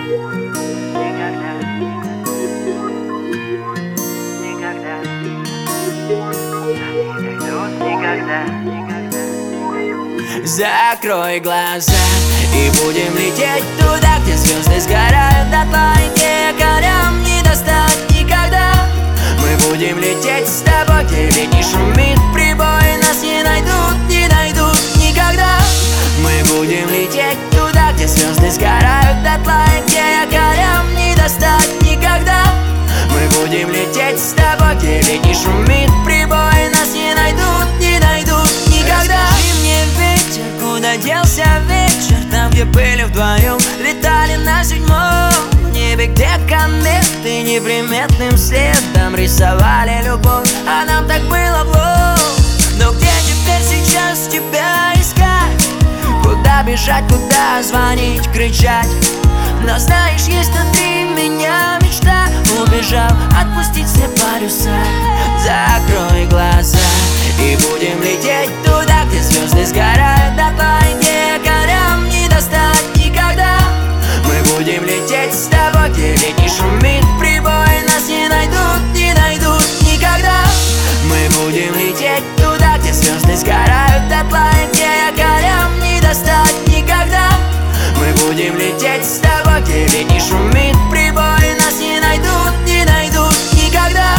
Закрой глаза и будем лететь туда, где звезды сгорают дотла, и где якорям не достать никогда. Мы будем лететь с тобой, где летний шумит прибой, нас не найдут никогда. Мы будем лететь туда, где звезды сгорают дотла, и где якорям не достать никогда. Мы будем лететь с тобой, где летний шумит прибой, нас не найдут никогда. Скажи мне, ветер, куда делся вечер, там, где были вдвоем, летали на 7-м небе, где кометы неприметным следом рисовали любовь, а нам так было вновь. Но где теперь сейчас тебя искать? Куда бежать, куда звонить, кричать? Но знаешь, есть внутри меня мечта, убежал, отпустить все паруса. Закрой глаза и будем лететь туда, где звезды сгорают дотла, и где якорям не достать никогда. Мы будем лететь с тобой, где летний шумит прибой, нас не найдут никогда. Мы будем лететь туда, где звезды сгорают дотла, и где якорям не достать никогда. Мы будем лететь с тобой, где летний шумит прибой, нас не найдут никогда.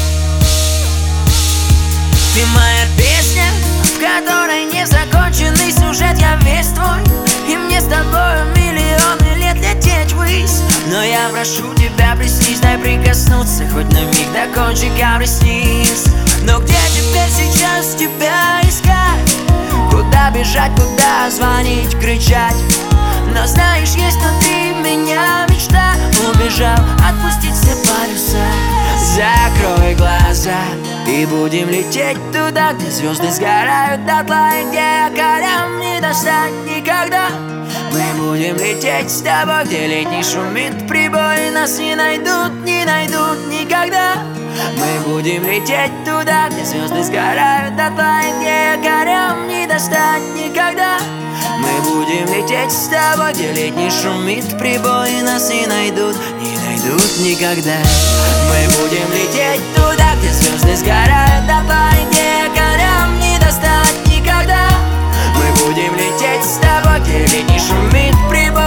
Ты моя песня, в которой незаконченный сюжет, я весь твой, и мне с тобою миллионы лет лететь ввысь. Но я прошу тебя, приснись, дай прикоснуться хоть на миг до кончика ресниц. Но где теперь сейчас тебя искать? Куда бежать, куда звонить, кричать? Но знаешь, есть внутри меня мечта, убежал, отпустить все паруса. Закрой глаза и будем лететь туда, где звезды сгорают дотла, и где якорям не достать никогда. Мы будем лететь с тобой, где летний шумит прибой, нас не найдут никогда. Мы будем лететь туда, где звезды сгорают дотла, и где якорям не достать никогда. Мы будем лететь с тобой, где летний шумит прибой, нас не найдут никогда. Мы будем лететь туда, где звезды сгорают дотла, и где якорям не достать никогда. Мы будем лететь с тобой, где летний шумит прибой.